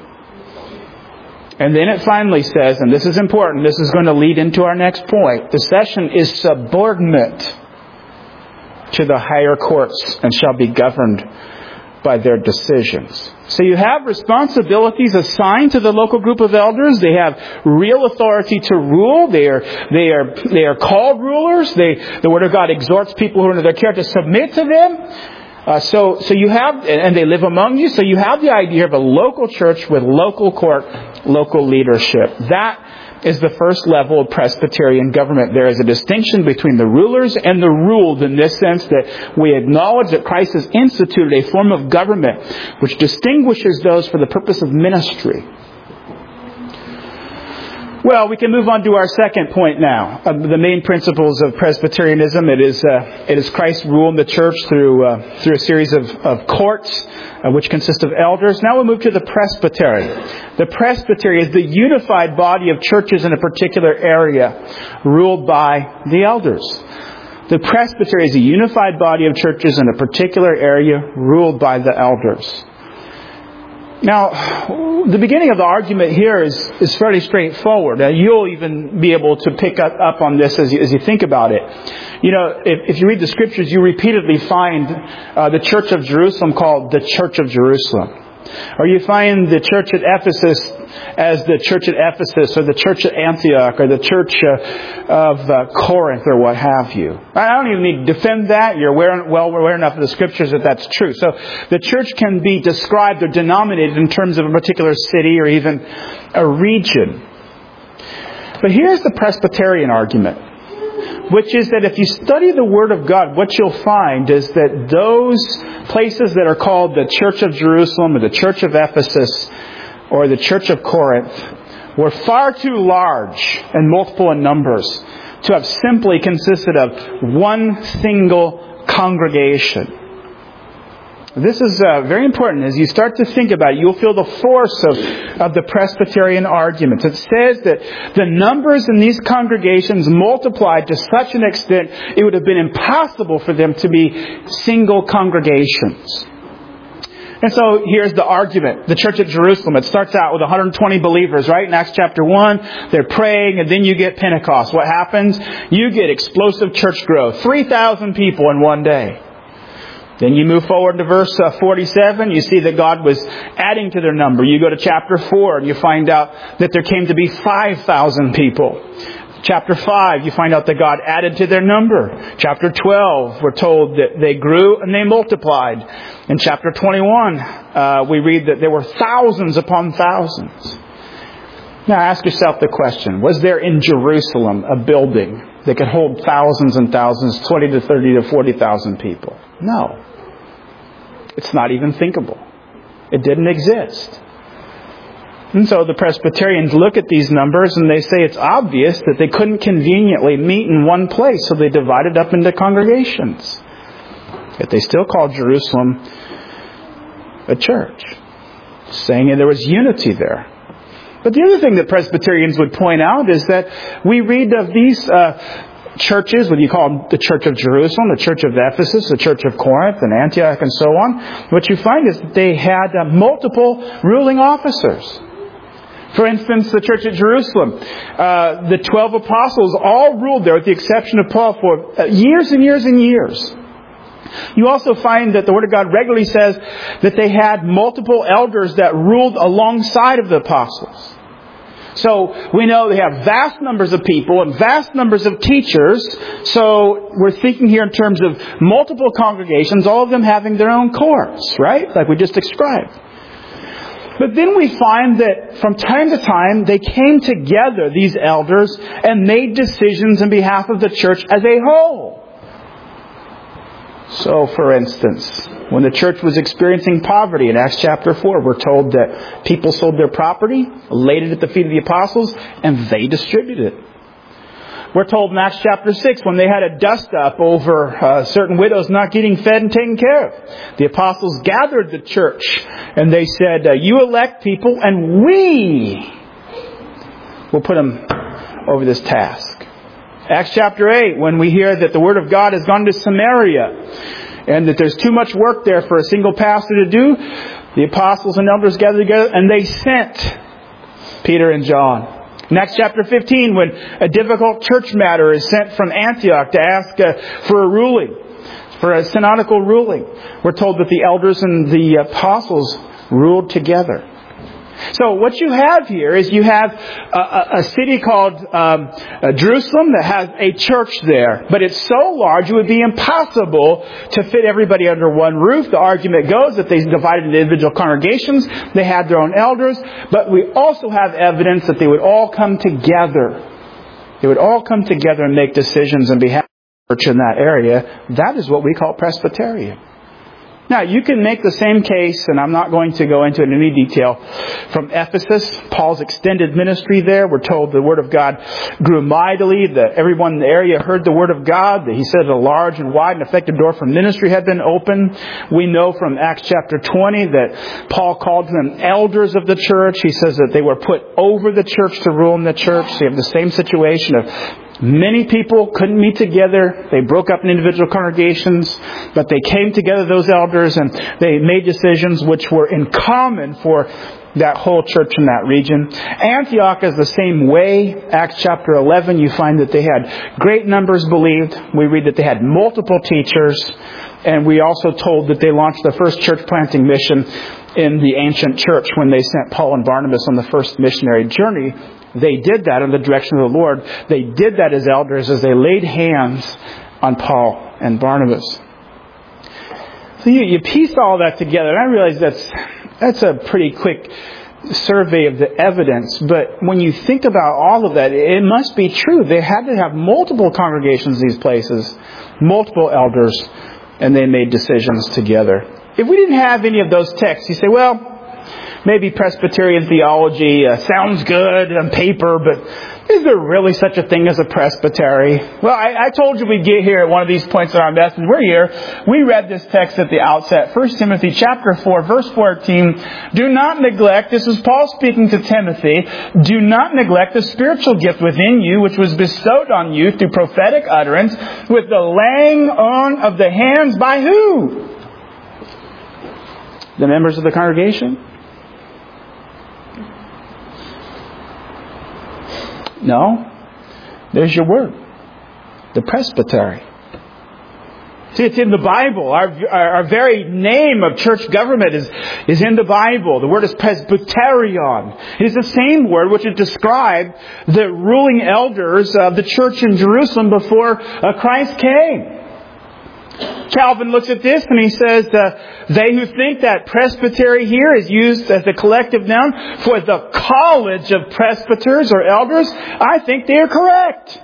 And then it finally says, and this is important, this is going to lead into our next point, the session is subordinate to the higher courts and shall be governed by their decisions. So you have responsibilities assigned to the local group of elders. They have real authority to rule. They are they are they are called rulers. They the Word of God exhorts people who are under their care to submit to them. Uh, so so you have, and they live among you. So you have the idea of a local church with local court, local leadership. That is the first level of Presbyterian government. There is a distinction between the rulers and the ruled, in this sense that we acknowledge that Christ has instituted a form of government which distinguishes those for the purpose of ministry. Well, we can move on to our second point now. Uh, the main principles of Presbyterianism. It is uh, it is Christ's rule in the church through uh, through a series of, of courts, uh, which consist of elders. Now we move to the presbytery. The presbytery is the unified body of churches in a particular area, ruled by the elders. The presbytery is a unified body of churches in a particular area, ruled by the elders. Now, the beginning of the argument here is, is fairly straightforward. Uh, you'll even be able to pick up, up on this as you, as you think about it. You know, if, if you read the Scriptures, you repeatedly find uh, the Church of Jerusalem called the Church of Jerusalem. Or you find the church at Ephesus as the church at Ephesus, or the church at Antioch, or the church uh, of uh, Corinth, or what have you. I don't even need to defend that. You're aware, well aware enough of the Scriptures that that's true. So the church can be described or denominated in terms of a particular city or even a region. But here's the Presbyterian argument, which is that if you study the Word of God, what you'll find is that those places that are called the Church of Jerusalem or the Church of Ephesus or the Church of Corinth were far too large and multiple in numbers to have simply consisted of one single congregation. This is uh, very important. As you start to think about it, you'll feel the force of, of the Presbyterian arguments. It says that the numbers in these congregations multiplied to such an extent it would have been impossible for them to be single congregations. And so here's the argument. The church at Jerusalem, it starts out with one hundred twenty believers, right? In Acts chapter one, they're praying, and then you get Pentecost. What happens? You get explosive church growth. three thousand people in one day. Then you move forward to verse forty-seven. You see that God was adding to their number. You go to chapter four and you find out that there came to be five thousand people. Chapter five, you find out that God added to their number. Chapter twelve, we're told that they grew and they multiplied. In chapter twenty-one, uh, we read that there were thousands upon thousands. Now ask yourself the question, was there in Jerusalem a building that could hold thousands and thousands, twenty to thirty to forty thousand people? No. It's not even thinkable. It didn't exist. And so the Presbyterians look at these numbers and they say it's obvious that they couldn't conveniently meet in one place, so they divided up into congregations. Yet they still called Jerusalem a church, saying that there was unity there. But the other thing that Presbyterians would point out is that we read of these uh, churches, what you call the Church of Jerusalem, the Church of Ephesus, the Church of Corinth, and Antioch, and so on. What you find is that they had uh, multiple ruling officers. For instance, the Church at Jerusalem, uh, the twelve apostles all ruled there, with the exception of Paul, for uh, years and years and years. You also find that the Word of God regularly says that they had multiple elders that ruled alongside of the apostles. So we know they have vast numbers of people and vast numbers of teachers. So we're thinking here in terms of multiple congregations, all of them having their own courts, right? Like we just described. But then we find that from time to time, they came together, these elders, and made decisions on behalf of the church as a whole. So, for instance, when the church was experiencing poverty in Acts chapter four, we're told that people sold their property, laid it at the feet of the apostles, and they distributed it. We're told in Acts chapter six, when they had a dust-up over uh, certain widows not getting fed and taken care of, the apostles gathered the church and they said, uh, you elect people and we will put them over this task. Acts chapter eight, when we hear that the Word of God has gone to Samaria and that there's too much work there for a single pastor to do, the apostles and elders gathered together and they sent Peter and John. In Acts chapter fifteen, when a difficult church matter is sent from Antioch to ask uh, for a ruling, for a synodical ruling, we're told that the elders and the apostles ruled together. So what you have here is you have a, a city called um, uh, Jerusalem that has a church there. But it's so large it would be impossible to fit everybody under one roof. The argument goes that they divided into individual congregations. They had their own elders. But we also have evidence that they would all come together. They would all come together and make decisions on behalf of the church in that area. That is what we call Presbyterian. Now, you can make the same case, and I'm not going to go into it in any detail, from Ephesus, Paul's extended ministry there. We're told the Word of God grew mightily, that everyone in the area heard the Word of God, that he said a large and wide and effective door for ministry had been opened. We know from Acts chapter twenty that Paul called them elders of the church. He says that they were put over the church to rule in the church. So you have the same situation of many people couldn't meet together. They broke up in individual congregations, but they came together, those elders, and they made decisions which were in common for that whole church in that region. Antioch is the same way. Acts chapter eleven, you find that they had great numbers believed. We read that they had multiple teachers, and we also told that they launched the first church planting mission in the ancient church when they sent Paul and Barnabas on the first missionary journey. They did that in the direction of the Lord. They did that as elders as they laid hands on Paul and Barnabas. So you, you piece all that together, and I realize that's that's a pretty quick survey of the evidence. But when you think about all of that, it must be true. They had to have multiple congregations in these places, multiple elders, and they made decisions together. If we didn't have any of those texts, you say, well, maybe Presbyterian theology uh, sounds good on paper, but is there really such a thing as a presbytery? Well, I, I told you we'd get here at one of these points in our message. We're here. We read this text at the outset. First Timothy chapter four, verse fourteen. Do not neglect, this is Paul speaking to Timothy, do not neglect the spiritual gift within you, which was bestowed on you through prophetic utterance, with the laying on of the hands by who? The members of the congregation? No. There's your word. The presbytery. See, it's in the Bible. Our, our, our very name of church government is, is in the Bible. The word is presbyterion. It is the same word which would describe the ruling elders of the church in Jerusalem before uh, Christ came. Calvin looks at this and he says, uh, they who think that presbytery here is used as a collective noun for the college of presbyters or elders, I think they are correct.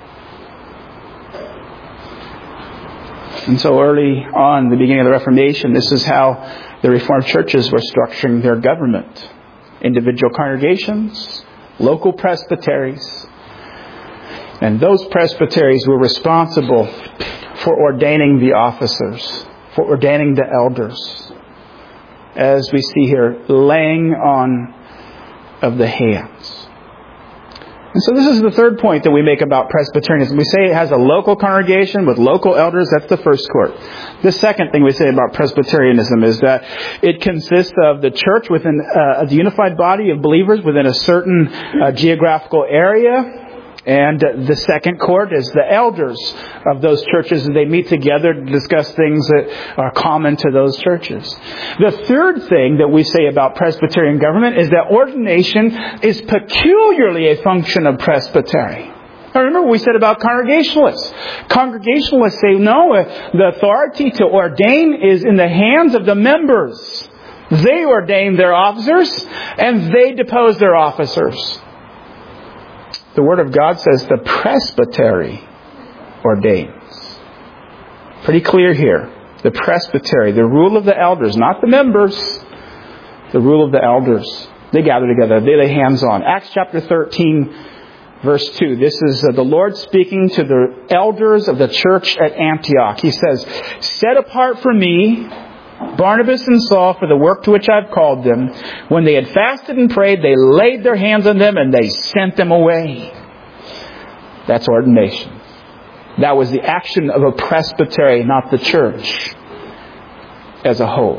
And so early on, the beginning of the Reformation, this is how the Reformed churches were structuring their government. Individual congregations, local presbyteries. And those presbyteries were responsible for ordaining the officers, for ordaining the elders. As we see here, laying on of the hands. And so this is the third point that we make about Presbyterianism. We say it has a local congregation with local elders. That's the first court. The second thing we say about Presbyterianism is that it consists of the church within uh, the unified body of believers within a certain uh, geographical area. And the second court is the elders of those churches, and they meet together to discuss things that are common to those churches. The third thing that we say about Presbyterian government is that ordination is peculiarly a function of presbytery. Now remember what we said about Congregationalists. Congregationalists say, no, the authority to ordain is in the hands of the members. They ordain their officers, and they depose their officers. The Word of God says the presbytery ordains. Pretty clear here. The presbytery, the rule of the elders, not the members. The rule of the elders. They gather together. They lay hands on. Acts chapter thirteen, verse two. This is the Lord speaking to the elders of the church at Antioch. He says, "Set apart for me Barnabas and Saul for the work to which I've called them. When they had fasted and prayed, they laid their hands on them and they sent them away." That's ordination. That was the action of a presbytery, not the church as a whole.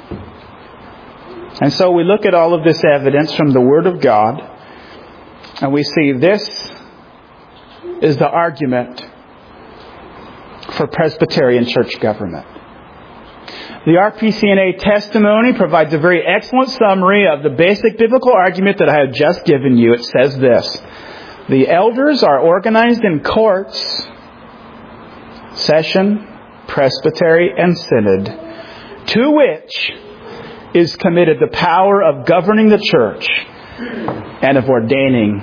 And so we look at all of this evidence from the Word of God, and we see this is the argument for Presbyterian church government. The R P C N A testimony provides a very excellent summary of the basic biblical argument that I have just given you. It says this: the elders are organized in courts, session, presbytery, and synod, to which is committed the power of governing the church and of ordaining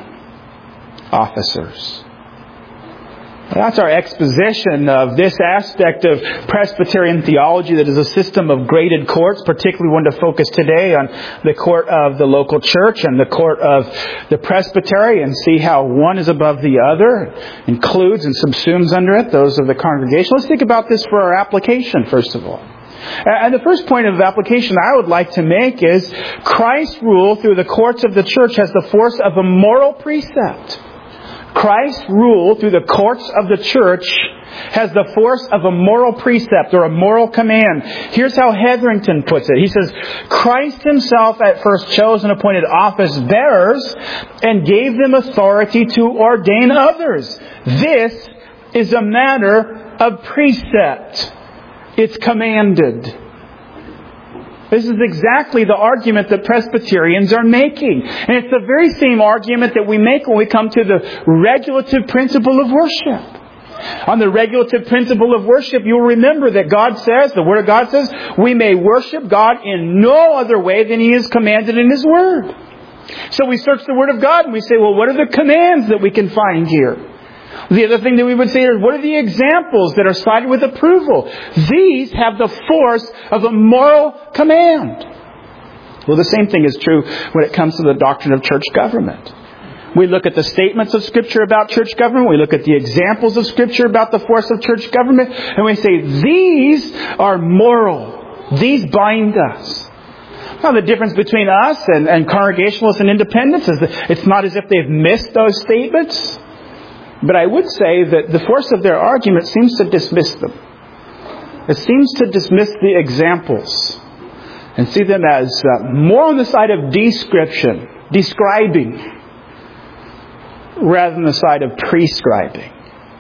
officers. That's our exposition of this aspect of Presbyterian theology, that is a system of graded courts. Particularly, we want to focus today on the court of the local church and the court of the presbytery, and see how one is above the other, includes and subsumes under it those of the congregation. Let's think about this for our application, first of all. And the first point of application I would like to make is Christ's rule through the courts of the church has the force of a moral precept. Christ's rule through the courts of the church has the force of a moral precept or a moral command. Here's how Hetherington puts it. He says, Christ himself at first chose and appointed office bearers and gave them authority to ordain others. This is a matter of precept. It's commanded. This is exactly the argument that Presbyterians are making. And it's the very same argument that we make when we come to the regulative principle of worship. On the regulative principle of worship, you'll remember that God says, the Word of God says, we may worship God in no other way than He has commanded in His Word. So we search the Word of God and we say, well, what are the commands that we can find here? The other thing that we would say is, what are the examples that are cited with approval? These have the force of a moral command. Well, the same thing is true when it comes to the doctrine of church government. We look at the statements of Scripture about church government. We look at the examples of Scripture about the force of church government. And we say, these are moral. These bind us. Now, the difference between us and, and Congregationalists and Independents is that it's not as if they've missed those statements. But I would say that the force of their argument seems to dismiss them. It seems to dismiss the examples and see them as uh, more on the side of description, describing, rather than the side of prescribing.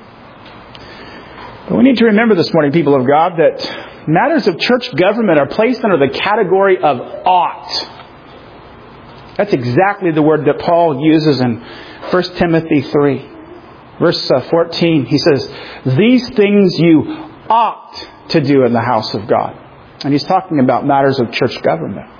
But we need to remember this morning, people of God, that matters of church government are placed under the category of ought. That's exactly the word that Paul uses in First Timothy three. Verse fourteen, he says, these things you ought to do in the house of God. And he's talking about matters of church government.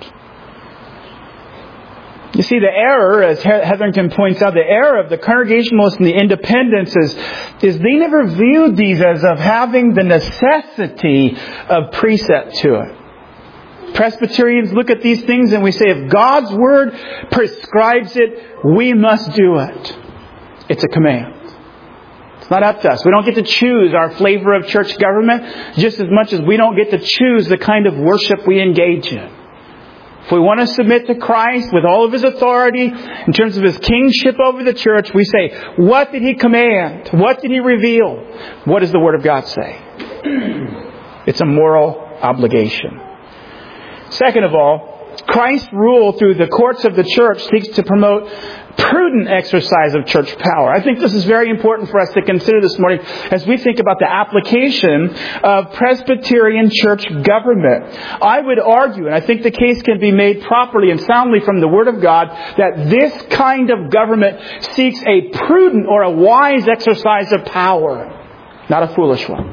You see, the error, as Hetherington points out, the error of the Congregationalists and the Independents is, is they never viewed these as of having the necessity of precept to it. Presbyterians look at these things and we say, if God's Word prescribes it, we must do it. It's a command. It's not up to us. We don't get to choose our flavor of church government just as much as we don't get to choose the kind of worship we engage in. If we want to submit to Christ with all of His authority in terms of His kingship over the church, we say, what did He command? What did He reveal? What does the Word of God say? It's a moral obligation. Second of all, Christ's rule through the courts of the church seeks to promote prudent exercise of church power. I think this is very important for us to consider this morning as we think about the application of Presbyterian church government. I would argue, and I think the case can be made properly and soundly from the Word of God, that this kind of government seeks a prudent or a wise exercise of power, not a foolish one.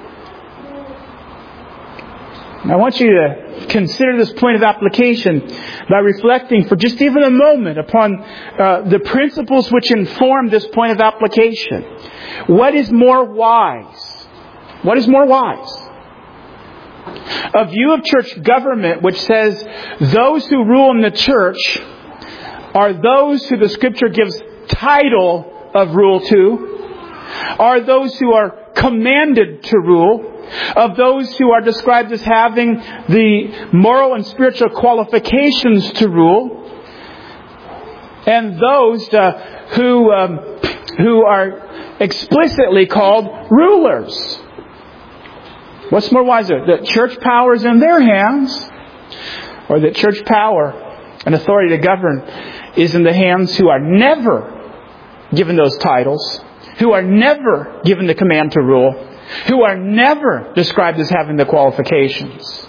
I want you to consider this point of application by reflecting for just even a moment upon uh, the principles which inform this point of application. What is more wise? What is more wise? A view of church government which says those who rule in the church are those who the Scripture gives title of rule to, are those who are commanded to rule, of those who are described as having the moral and spiritual qualifications to rule, and those uh, who um, who are explicitly called rulers. What's more wiser? That church power is in their hands, or that church power and authority to govern is in the hands who are never given those titles, who are never given the command to rule, who are never described as having the qualifications?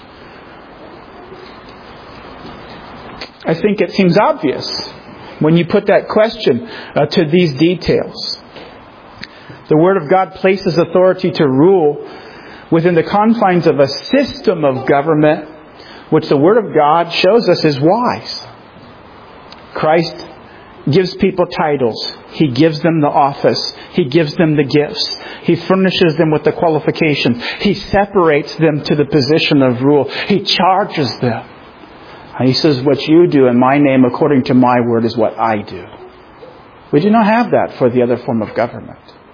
I think it seems obvious when you put that question uh, to these details. The Word of God places authority to rule within the confines of a system of government which the Word of God shows us is wise. Christ gives people titles. He gives them the office. He gives them the gifts. He furnishes them with the qualifications. He separates them to the position of rule. He charges them. And He says, what you do in my name according to my word is what I do. We do not have that for the other form of government.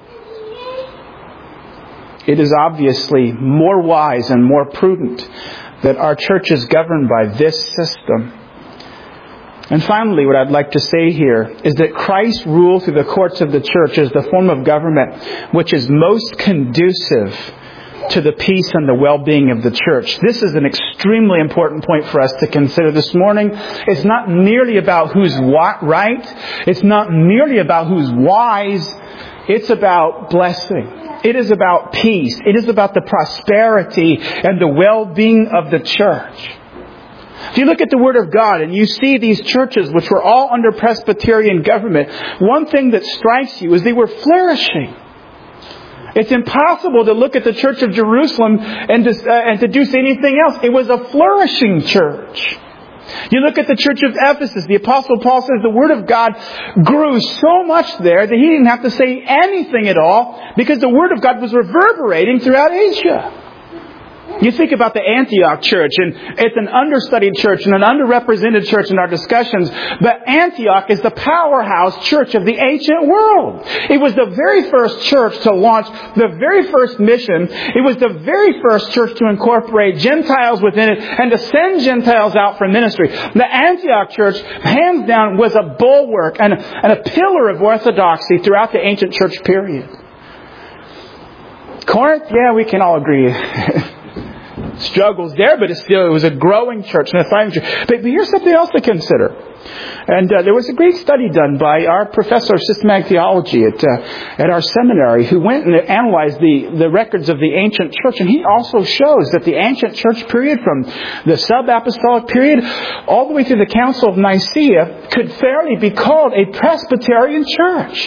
It is obviously more wise and more prudent that our church is governed by this system. And finally, what I'd like to say here is that Christ's rule through the courts of the church is the form of government which is most conducive to the peace and the well-being of the church. This is an extremely important point for us to consider this morning. It's not merely about who's right. It's not merely about who's wise. It's about blessing. It is about peace. It is about the prosperity and the well-being of the church. If you look at the Word of God and you see these churches which were all under Presbyterian government, one thing that strikes you is they were flourishing. It's impossible to look at the Church of Jerusalem and to, uh, and to do anything else. It was a flourishing church. You look at the Church of Ephesus, the Apostle Paul says the Word of God grew so much there that he didn't have to say anything at all because the Word of God was reverberating throughout Asia. You think about the Antioch church, and it's an understudied church and an underrepresented church in our discussions, but Antioch is the powerhouse church of the ancient world. It was the very first church to launch the very first mission. It was the very first church to incorporate Gentiles within it and to send Gentiles out for ministry. The Antioch church, hands down, was a bulwark and, and a pillar of orthodoxy throughout the ancient church period. Corinth, yeah, we can all agree. Struggles there, but it still it was a growing church and a thriving church. But, but here's something else to consider. And uh, there was a great study done by our professor of systematic theology at uh, at our seminary who went and analyzed the, the records of the ancient church. And he also shows that the ancient church period from the sub-apostolic period all the way through the Council of Nicaea could fairly be called a Presbyterian church.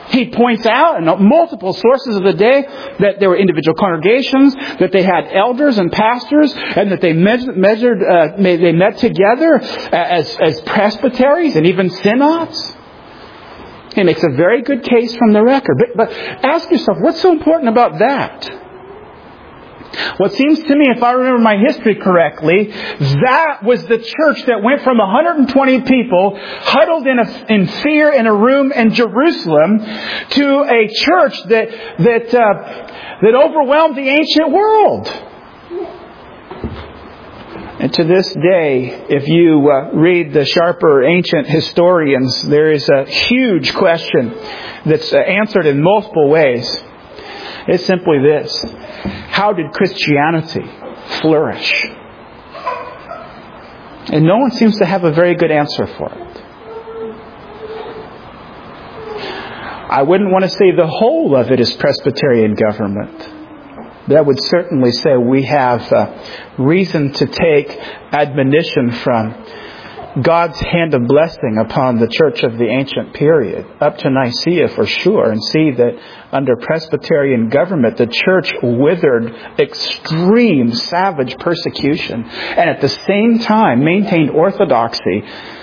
He points out in multiple sources of the day that there were individual congregations, that they had elders and pastors, and that they measured, uh, they met together as, as presbyteries and even synods. He makes a very good case from the record. But, but ask yourself, what's so important about that? What seems to me, if I remember my history correctly, that was the church that went from one hundred twenty people huddled in, a, in fear in a room in Jerusalem to a church that that uh, that overwhelmed the ancient world. And to this day, if you uh, read the sharper ancient historians, there is a huge question that's uh, answered in multiple ways. It's simply this: how did Christianity flourish? And no one seems to have a very good answer for it. I wouldn't want to say the whole of it is Presbyterian government. But I would certainly say we have uh, reason to take admonition from God's hand of blessing upon the church of the ancient period, up to Nicaea for sure, and see that under Presbyterian government, the church withered extreme savage persecution, and at the same time maintained orthodoxy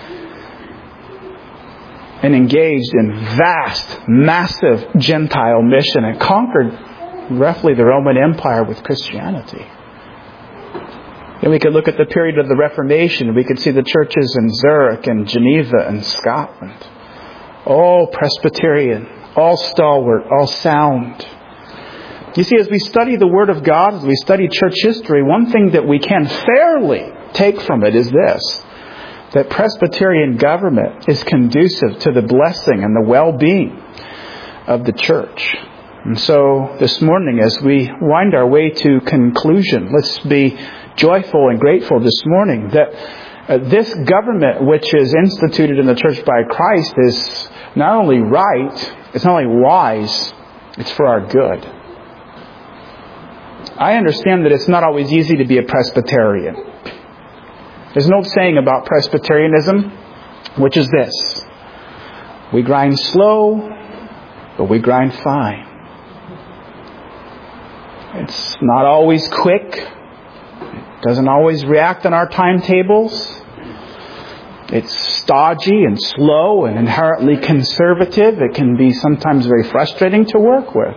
and engaged in vast, massive Gentile mission and conquered roughly the Roman Empire with Christianity. Then we could look at the period of the Reformation. We could see the churches in Zurich and Geneva and Scotland. All Presbyterian, all stalwart, all sound. You see, as we study the Word of God, as we study church history, one thing that we can fairly take from it is this: that Presbyterian government is conducive to the blessing and the well-being of the church. And so this morning, as we wind our way to conclusion, let's be joyful and grateful this morning that uh, this government which is instituted in the church by Christ is not only right, it's not only wise, it's for our good. I understand that it's not always easy to be a Presbyterian. There's an old saying about Presbyterianism, which is this: we grind slow, but we grind fine. It's not always quick. It doesn't always react on our timetables. It's stodgy and slow and inherently conservative. It can be sometimes very frustrating to work with.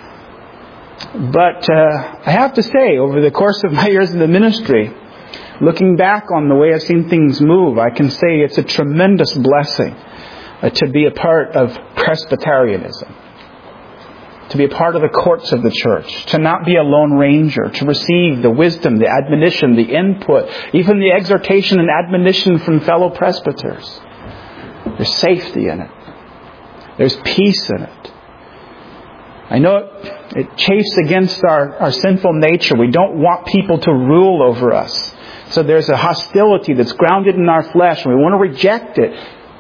But uh, I have to say, over the course of my years in the ministry, looking back on the way I've seen things move, I can say it's a tremendous blessing uh, to be a part of Presbyterianism. To be a part of the courts of the church, to not be a lone ranger, to receive the wisdom, the admonition, the input, even the exhortation and admonition from fellow presbyters. There's safety in it. There's peace in it. I know it, it chafes against our, our sinful nature. We don't want people to rule over us. So there's a hostility that's grounded in our flesh, and we want to reject it.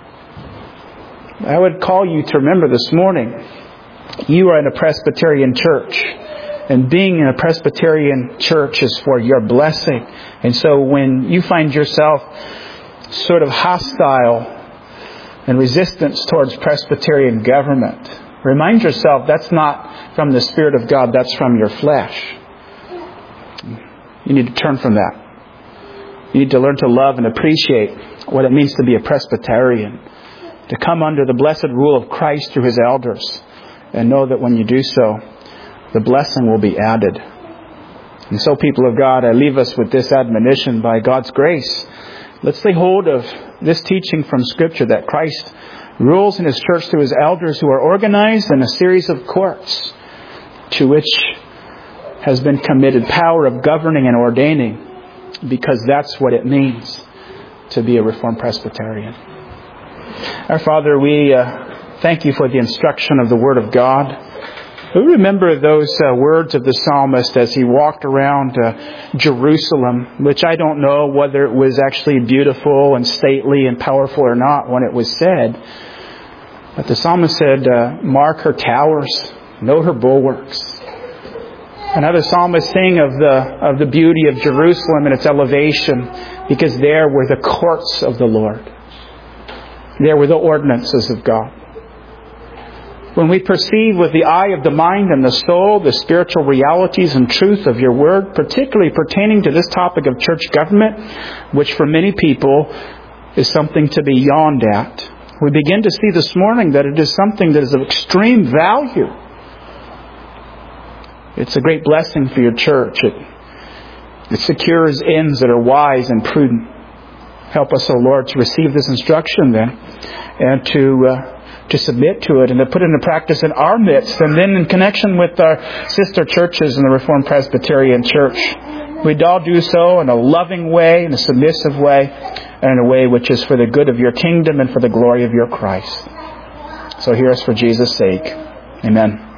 I would call you to remember this morning, you are in a Presbyterian church, and being in a Presbyterian church is for your blessing. And so when you find yourself sort of hostile and resistance towards Presbyterian government, remind yourself that's not from the Spirit of God, that's from your flesh. You need to turn from that. You need to learn to love and appreciate what it means to be a Presbyterian, to come under the blessed rule of Christ through His elders. And know that when you do so, the blessing will be added. And so, people of God, I leave us with this admonition by God's grace. Let's lay hold of this teaching from Scripture that Christ rules in His church through His elders, who are organized in a series of courts to which has been committed power of governing and ordaining, because that's what it means to be a Reformed Presbyterian. Our Father, we Uh, Thank you for the instruction of the Word of God. We remember those uh, words of the psalmist as he walked around uh, Jerusalem, which I don't know whether it was actually beautiful and stately and powerful or not when it was said. But the psalmist said, uh, mark her towers, note her bulwarks. Another psalmist sang of the, of the beauty of Jerusalem and its elevation, because there were the courts of the Lord. There were the ordinances of God. when we perceive with the eye of the mind and the soul the spiritual realities and truth of your Word, particularly pertaining to this topic of church government, which for many people is something to be yawned at, we begin to see this morning that it is something that is of extreme value. It's a great blessing for your church. It, it secures ends that are wise and prudent. Help us, O Lord, to receive this instruction then, and to uh, to submit to it, and to put it into practice in our midst, and then in connection with our sister churches in the Reformed Presbyterian Church. We'd all do so in a loving way, in a submissive way, and in a way which is for the good of your kingdom and for the glory of your Christ. So hear us for Jesus' sake. Amen.